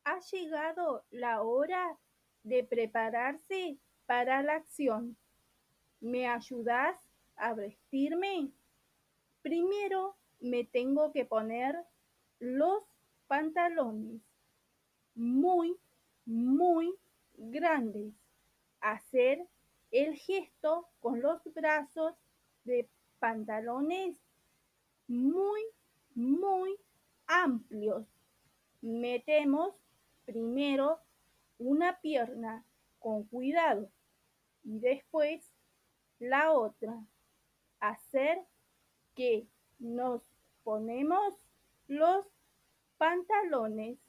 Ha llegado la hora de prepararse para la acción. ¿Me ayudas a vestirme? Primero me tengo que poner los pantalones muy, muy grandes. Hacer el gesto con los brazos de pantalones muy, muy amplios. Metemos primero una pierna con cuidado y después la otra. Hacer que nos ponemos los pantalones